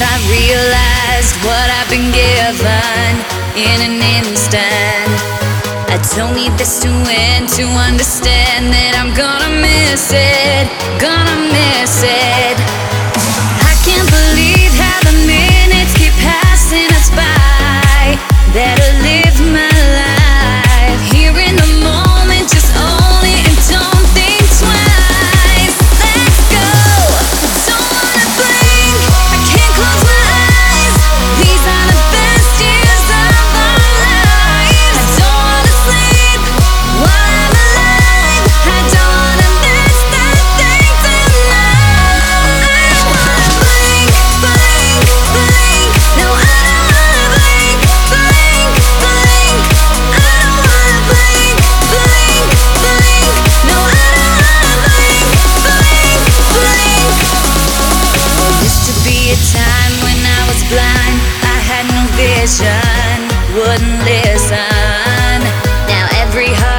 I realized what I've been given in an instant. I don't need this to end to understand that I'm gonna miss it, gonna miss it. I can't believe how the minutes keep passing us by. Better live my life here in the moment, just own it and don't think twice. Let's go. Don't wanna blink, I can't close my eyes. These are the best years of our lives. I don't wanna sleep while I'm alive. I don't wanna miss that thing tonight. I don't wanna blink, blink, blink. No, I don't wanna blink, blink, blink. I don't wanna blink, blink, blink. No, I don't wanna blink, blink, blink. There used to be a time when I was blind, I had no vision, wouldn't listen. Now every heart